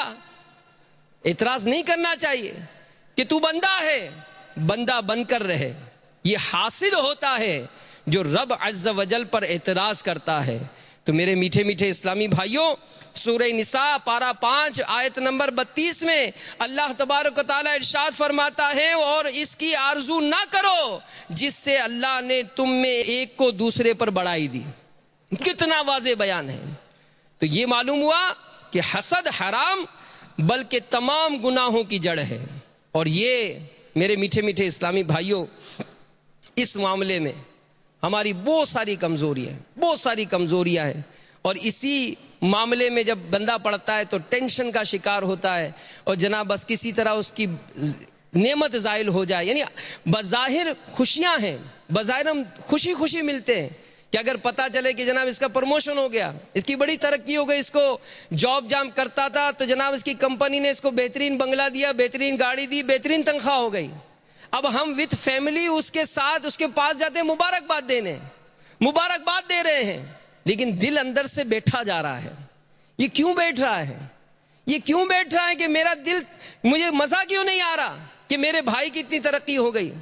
اعتراض نہیں کرنا چاہیے کہ تو بندہ ہے، بندہ بن کر رہے۔ یہ حاسد ہوتا ہے جو رب عز و جل پر اعتراض کرتا ہے۔ تو میرے میٹھے میٹھے اسلامی بھائیوں، سورہ نساء پارہ 5 آیت نمبر 32 میں اللہ تبارک و تعالی ارشاد فرماتا ہے اور اس کی آرزو نہ کرو جس سے اللہ نے تم میں ایک کو دوسرے پر بڑائی دی۔ کتنا واضح بیان ہے۔ تو یہ معلوم ہوا کہ حسد حرام بلکہ تمام گناہوں کی جڑ ہے۔ اور یہ میرے میٹھے میٹھے اسلامی بھائیوں، اس معاملے میں ہماری بہت ساری کمزوریاں ہیں، اور اسی معاملے میں جب بندہ پڑتا ہے تو ٹینشن کا شکار ہوتا ہے، اور جناب بس کسی طرح اس کی نعمت زائل ہو جائے۔ یعنی بظاہر خوشیاں ہیں، بظاہر ہم خوشی خوشی ملتے ہیں کہ اگر پتا چلے کہ جناب اس کا پروموشن ہو گیا، اس کی بڑی ترقی ہو گئی، اس کو جاب جام کرتا تھا تو جناب اس کی کمپنی نے اس کو بہترین بنگلہ دیا، بہترین گاڑی دی، بہترین تنخواہ ہو گئی۔ اب ہم وتھ فیملی اس کے ساتھ اس کے پاس جاتے ہیں مبارکباد دینے، مبارکباد دے رہے ہیں، لیکن دل اندر سے بیٹھا جا رہا ہے۔ یہ کیوں بیٹھ رہا ہے؟ یہ کیوں بیٹھ رہا ہے کہ میرا دل، مجھے مزہ کیوں نہیں آ رہا کہ میرے بھائی کی اتنی ترقی ہو گئی،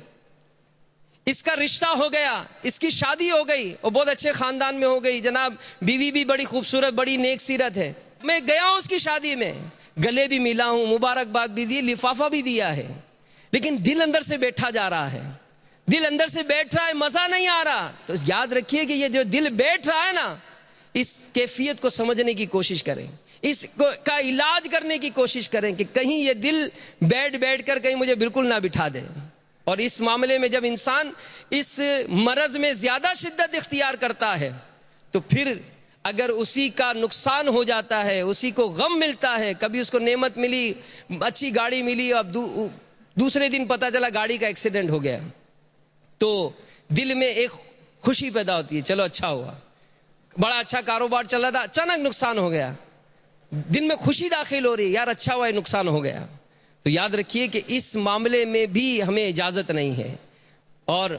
اس کا رشتہ ہو گیا، اس کی شادی ہو گئی، اور بہت اچھے خاندان میں ہو گئی، جناب بیوی بھی بڑی خوبصورت، بڑی نیک سیرت ہے، میں گیا ہوں اس کی شادی میں، گلے بھی ملا ہوں، مبارکباد بھی دی، لفافہ بھی دیا ہے، لیکن دل اندر سے بیٹھا جا رہا ہے، دل اندر سے بیٹھ رہا ہے، مزہ نہیں آ رہا۔ تو یاد رکھیے کہ یہ جو دل بیٹھ رہا ہے نا، اس کیفیت کو سمجھنے کی کوشش کریں، اس کا علاج کرنے کی کوشش کریں کہ کہیں یہ دل بیٹھ کر کہیں مجھے بالکل نہ بٹھا دے۔ اور اس معاملے میں جب انسان اس مرض میں زیادہ شدت اختیار کرتا ہے تو پھر اگر اسی کا نقصان ہو جاتا ہے، اسی کو غم ملتا ہے، کبھی اس کو نعمت ملی، اچھی گاڑی ملی، اب دوسرے دن پتا چلا گاڑی کا ایکسیڈنٹ ہو گیا، تو دل میں ایک خوشی پیدا ہوتی ہے، چلو اچھا ہوا، بڑا اچھا کاروبار چل رہا تھا، اچانک نقصان ہو گیا، دل میں خوشی داخل ہو رہی ہے، یار اچھا ہوا، نقصان ہو گیا۔ تو یاد رکھیے کہ اس معاملے میں بھی ہمیں اجازت نہیں ہے، اور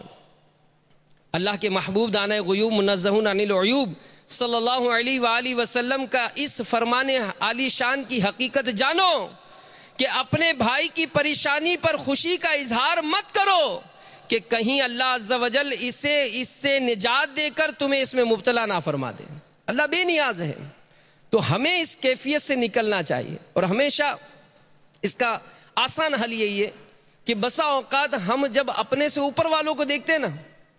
اللہ کے محبوب دانہ غیوب منزہون عن العیوب صلی اللہ علیہ وآلہ وسلم کا اس فرمان عالی شان کی حقیقت جانو کہ اپنے بھائی کی پریشانی پر خوشی کا اظہار مت کرو کہ کہیں اللہ عز و جل اس سے نجات دے کر تمہیں اس میں مبتلا نہ فرما دے۔ اللہ بے نیاز ہے، تو ہمیں اس کیفیت سے نکلنا چاہیے، اور ہمیشہ اس کا آسان حل یہی ہے کہ بسا اوقات ہم جب اپنے سے اوپر والوں کو دیکھتے ہیں نا،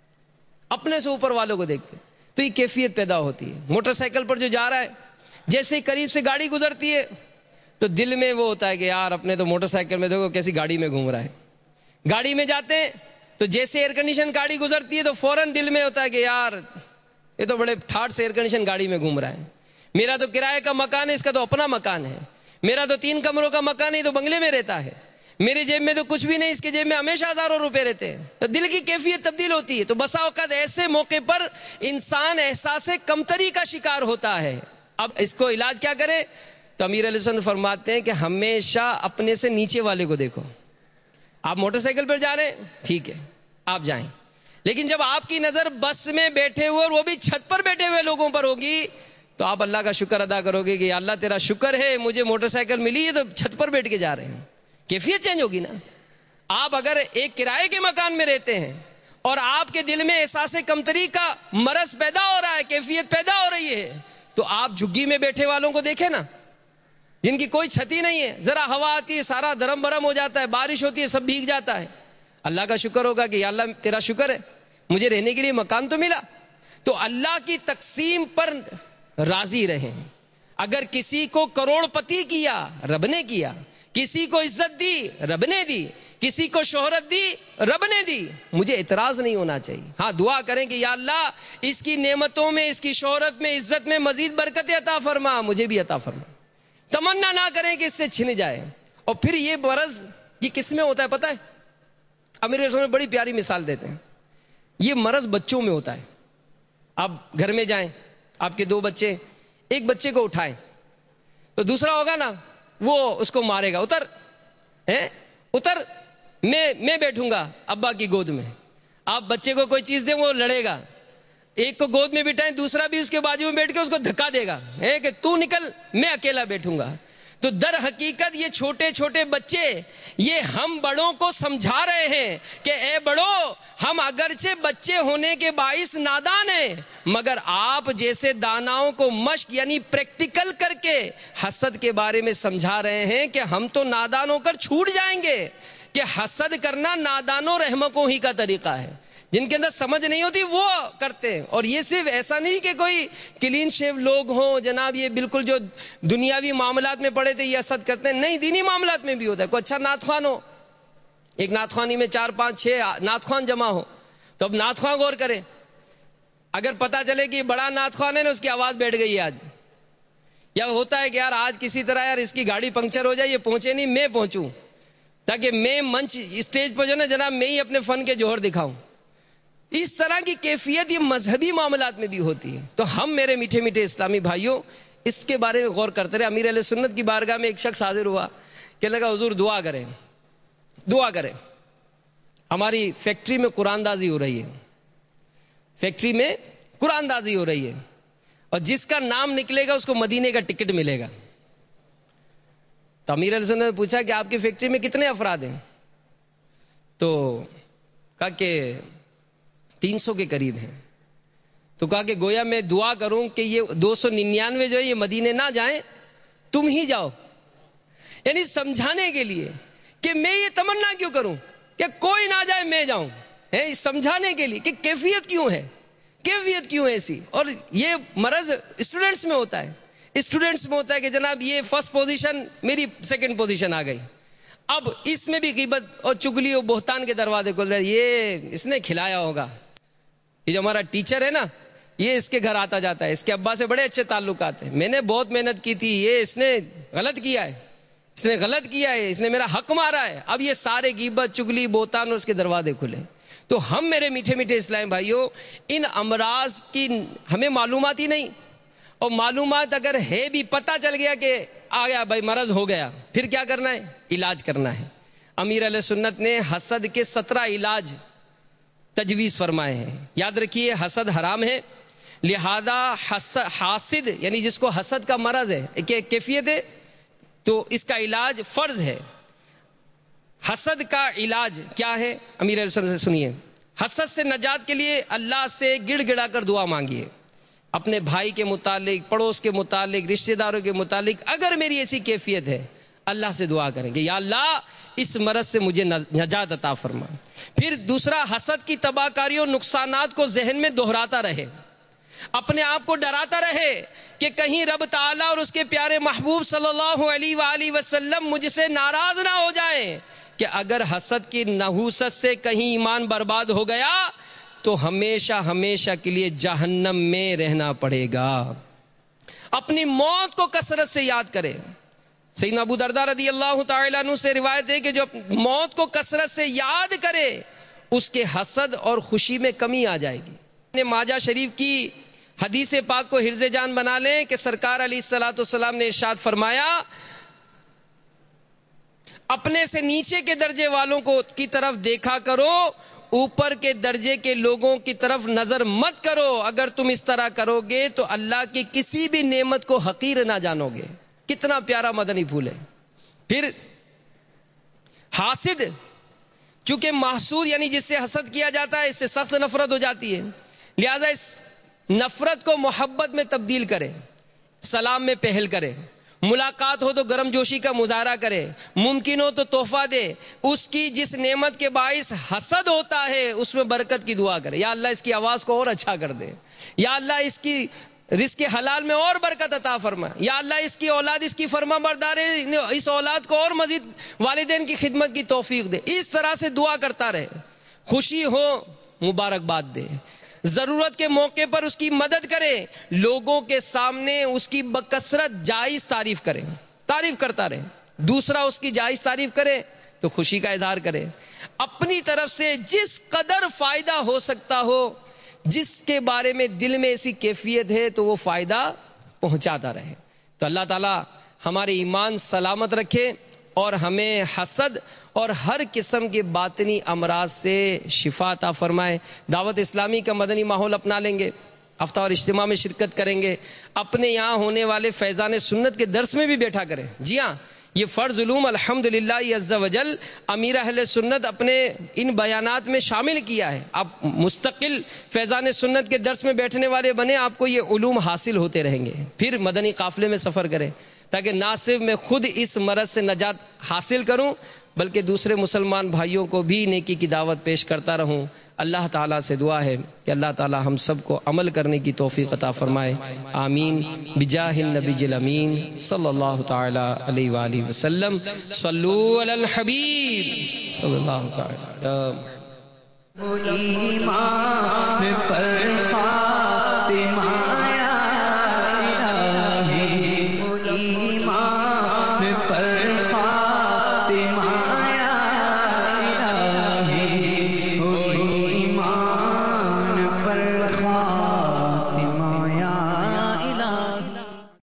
اپنے سے اوپر والوں کو دیکھتے تو یہ کیفیت پیدا ہوتی ہے۔ موٹر سائیکل پر جو جا رہا ہے، جیسے ہی قریب سے گاڑی گزرتی ہے تو دل میں وہ ہوتا ہے کہ یار اپنے تو موٹر سائیکل میں دیکھو کیسی گاڑی میں گھوم رہا ہے۔ گاڑی میں جاتے ہیں تو جیسے ایئر کنڈیشن گاڑی گزرتی ہے تو فوراً دل میں ہوتا ہے کہ یار یہ تو بڑے ٹھاٹ سے ایئر کنڈیشن گاڑی میں گھوم رہا ہے، میرا تو کرائے کا مکان ہے، اس کا تو اپنا مکان ہے، میرا تو 3 کمروں کا مکان ہے، تو بنگلے میں رہتا ہے، میری جیب میں تو کچھ بھی نہیں، اس کی جیب میں ہمیشہ ہزاروں روپے رہتے ہیں۔ تو دل کی کیفیت تبدیل ہوتی ہے، تو بسا اوقات ایسے موقع پر انسان احساس کمتری کا شکار ہوتا ہے۔ اب اس کو علاج کیا کرے؟ تو امیر علیہ السلام فرماتے ہیں کہ ہمیشہ اپنے سے نیچے والے کو دیکھو۔ آپ موٹر سائیکل پر جا رہے ہیں، ٹھیک ہے آپ جائیں، لیکن جب آپ کی نظر بس میں بیٹھے ہوئے اور وہ بھی چھت پر بیٹھے ہوئے لوگوں پر ہوگی تو آپ اللہ کا شکر ادا کرو گے کہ یا اللہ تیرا شکر ہے مجھے موٹر سائیکل ملی ہے تو چھت پر بیٹھ کے جا رہے ہیں۔ کیفیت چینج ہوگی نا۔ آپ اگر ایک کرائے کے مکان میں رہتے ہیں اور آپ کے دل میں احساس کمتری کا مرض پیدا ہو رہا ہے، کیفیت پیدا ہو رہی ہے، تو آپ جھگی میں بیٹھے والوں کو دیکھیں نا، جن کی کوئی چھتی نہیں ہے، ذرا ہوا آتی ہے سارا دھرم برم ہو جاتا ہے، بارش ہوتی ہے سب بھیگ جاتا ہے، اللہ کا شکر ہوگا کہ یا اللہ تیرا شکر ہے مجھے رہنے کے لیے مکان تو ملا۔ تو اللہ کی تقسیم پر راضی رہیں۔ اگر کسی کو کروڑ پتی کیا، رب نے کیا، کسی کو عزت دی، رب نے دی، کسی کو شہرت دی، رب نے دی، مجھے اعتراض نہیں ہونا چاہیے۔ ہاں دعا کریں کہ یا اللہ اس کی نعمتوں میں، اس کی شہرت میں، عزت میں مزید برکت عطا فرما، مجھے بھی عطا فرما۔ تمنا نہ کریں کہ اس سے چھن جائے۔ اور پھر یہ مرض یہ کس میں ہوتا ہے پتہ ہے؟ امیر رسول بڑی پیاری مثال دیتے ہیں، یہ مرض بچوں میں ہوتا ہے۔ آپ گھر میں جائیں، آپ کے 2 بچے، ایک بچے کو اٹھائیں تو دوسرا ہوگا نا وہ اس کو مارے گا، اتر میں بیٹھوں گا ابا کی گود میں۔ آپ بچے کو کوئی چیز دیں وہ لڑے گا، ایک کو گود میں بٹھائیں دوسرا بھی اس کے بازو میں بیٹھ کے اس کو دھکا دے گا کہ تو نکل میں اکیلا بیٹھوں گا۔ تو در حقیقت یہ چھوٹے چھوٹے بچے یہ ہم بڑوں کو سمجھا رہے ہیں کہ اے بڑو، ہم اگرچہ بچے ہونے کے باعث نادان ہیں، مگر آپ جیسے داناؤں کو مشق یعنی پریکٹیکل کر کے حسد کے بارے میں سمجھا رہے ہیں کہ ہم تو نادان ہو کر چھوٹ جائیں گے، کہ حسد کرنا نادانوں رحمقوں ہی کا طریقہ ہے، جن کے اندر سمجھ نہیں ہوتی وہ کرتے ہیں۔ اور یہ صرف ایسا نہیں کہ کوئی کلین شیو لوگ ہوں جناب یہ بالکل جو دنیاوی معاملات میں پڑے تھے یہ حسد کرتے ہیں، نہیں، دینی معاملات میں بھی ہوتا ہے۔ کوئی اچھا نعت خوان ہو، ایک نعت خوانی میں 4 5 6 نعت خوان جمع ہو، تو اب نعت خوان غور کرے، اگر پتا چلے کہ بڑا نعت خوان ہے نا اس کی آواز بیٹھ گئی ہے آج، یا ہوتا ہے کہ یار آج کسی طرح یار اس کی گاڑی پنکچر ہو جائے، یہ پہنچے نہیں میں پہنچوں تاکہ میں منچ اسٹیج پر جو نا جناب میں ہی اپنے فن کے جوہر دکھاؤں، اس طرح کی کیفیت یہ مذہبی معاملات میں بھی ہوتی ہے۔ تو ہم میرے میٹھے میٹھے اسلامی بھائیوں اس کے بارے میں غور کرتے رہے۔ امیر علیہ سنت کی بارگاہ میں ایک شخص حاضر ہوا کہ لگا حضور دعا کریں، دعا کریں، ہماری فیکٹری میں قرآن دازی ہو رہی ہے، فیکٹری میں قرآن دازی ہو رہی ہے، اور جس کا نام نکلے گا اس کو مدینے کا ٹکٹ ملے گا۔ تو امیر علیہ سنت نے پوچھا کہ آپ کی فیکٹری میں کتنے افراد ہیں؟ تو کہا کہ 300 کے قریب ہیں۔ تو کہا کہ گویا میں دعا کروں کہ یہ 299 جو ہے یہ مدینے نہ جائیں، تم ہی جاؤ، یعنی سمجھانے کے لیے کہ میں یہ تمنا کیوں کروں کہ کوئی نہ جائے میں جاؤں، سمجھانے کے لیے کہ کیفیت کیوں ہے، کیفیت کیوں ہے ایسی۔ اور یہ مرض اسٹوڈنٹس میں ہوتا ہے، اسٹوڈنٹس میں ہوتا ہے کہ جناب یہ فرسٹ پوزیشن میری سیکنڈ پوزیشن آ گئی، اب اس میں بھی غیبت اور چگلی اور بہتان کے دروازے کھل رہے، یہ اس نے کھلایا ہوگا، یہ جو ہمارا ٹیچر ہے نا یہ اس کے گھر آتا جاتا ہے، اس کے ابا سے بڑے اچھے تعلقات ہیں، میں نے بہت محنت کی تھی، یہ اس نے غلط کیا ہے، اس نے غلط کیا ہے، اس نے میرا حق مارا ہے. اب یہ سارے غیبت، چگلی، بہتان اور اس کے دروازے کھلے. تو ہم میرے میٹھے میٹھے اسلام بھائیوں، ان امراض کی ہمیں معلومات ہی نہیں، اور معلومات اگر ہے بھی، پتہ چل گیا کہ آ گیا بھائی مرض ہو گیا، پھر کیا کرنا ہے؟ علاج کرنا ہے. امیر اہل سنت نے حسد کے 17 علاج تجویز فرمائے ہیں. یاد رکھیے حسد حرام ہے، لہذا حاسد یعنی جس کو حسد کا مرض ہے، کیفیت ہے، تو اس کا علاج فرض ہے. حسد کا علاج کیا ہے؟ امیر علیہ السلام سے سنیے. حسد سے نجات کے لیے اللہ سے گڑ گڑا کر دعا مانگیے، اپنے بھائی کے متعلق، پڑوس کے متعلق، رشتہ داروں کے متعلق. اگر میری ایسی کیفیت ہے، اللہ سے دعا کریں گے، یا اللہ اس مرض سے مجھے نجات عطا فرما. پھر دوسرا، حسد کی تباہ کاریوں، نقصانات کو ذہن میں دہراتا رہے، اپنے آپ کو ڈراتا رہے کہ کہیں رب تعالیٰ اور اس کے پیارے محبوب صلی اللہ علیہ وآلہ وسلم مجھ سے ناراض نہ ہو جائیں، کہ اگر حسد کی نحوست سے کہیں ایمان برباد ہو گیا تو ہمیشہ ہمیشہ کے لیے جہنم میں رہنا پڑے گا. اپنی موت کو کثرت سے یاد کرے. سیدنا ابو درداء رضی اللہ تعالیٰ عنہ سے روایت ہے کہ جو موت کو کثرت سے یاد کرے اس کے حسد اور خوشی میں کمی آ جائے گی. ماجہ شریف کی حدیث پاک کو حرز جان بنا لیں کہ سرکار علیہ الصلوۃ والسلام نے ارشاد فرمایا، اپنے سے نیچے کے درجے والوں کو کی طرف دیکھا کرو، اوپر کے درجے کے لوگوں کی طرف نظر مت کرو. اگر تم اس طرح کرو گے تو اللہ کی کسی بھی نعمت کو حقیر نہ جانو گے. کتنا پیارا مدنی پھول ہے. پھر حاسد، چونکہ محسود یعنی جس سے حسد کیا جاتا ہے، اس سے سخت نفرت ہو جاتی ہے، لہذا اس نفرت کو محبت میں تبدیل کرے، سلام میں پہل کرے، ملاقات ہو تو گرم جوشی کا مظاہرہ کرے، ممکن ہو تو تحفہ دے. اس کی جس نعمت کے باعث حسد ہوتا ہے اس میں برکت کی دعا کرے، یا اللہ اس کی آواز کو اور اچھا کر دے، یا اللہ اس کی رزق حلال میں اور برکت عطا فرما، یا اللہ اس کی اولاد، اس کی فرما برداری، اس اولاد کو اور مزید والدین کی خدمت کی توفیق دے. اس طرح سے دعا کرتا رہے. خوشی ہو مبارکباد دے، ضرورت کے موقع پر اس کی مدد کرے، لوگوں کے سامنے اس کی بکثرت جائز تعریف کرے، تعریف کرتا رہے. دوسرا اس کی جائز تعریف کرے تو خوشی کا اظہار کرے. اپنی طرف سے جس قدر فائدہ ہو سکتا ہو، جس کے بارے میں دل میں ایسی کیفیت ہے تو وہ فائدہ پہنچاتا رہے. تو اللہ تعالی ہمارے ایمان سلامت رکھے اور ہمیں حسد اور ہر قسم کے باطنی امراض سے شفا عطا فرمائے. دعوت اسلامی کا مدنی ماحول اپنا لیں گے، ہفتہ اور اجتماع میں شرکت کریں گے، اپنے یہاں ہونے والے فیضان سنت کے درس میں بھی بیٹھا کریں. جی ہاں، یہ فرض علوم الحمدللہ عز وجل امیر اہل سنت اپنے ان بیانات میں شامل کیا ہے. آپ مستقل فیضان سنت کے درس میں بیٹھنے والے بنے، آپ کو یہ علوم حاصل ہوتے رہیں گے. پھر مدنی قافلے میں سفر کریں تاکہ نہ صرف میں خود اس مرض سے نجات حاصل کروں بلکہ دوسرے مسلمان بھائیوں کو بھی نیکی کی دعوت پیش کرتا رہوں. اللہ تعالیٰ سے دعا ہے کہ اللہ تعالیٰ ہم سب کو عمل کرنے کی توفیق عطا فرمائے. آمین بجاہ النبی الامین صلی اللہ تعالی علیہ وآلہ وسلم. صلو علی الحبیب صلی اللہ تعالی. ایمان پر خاتمہ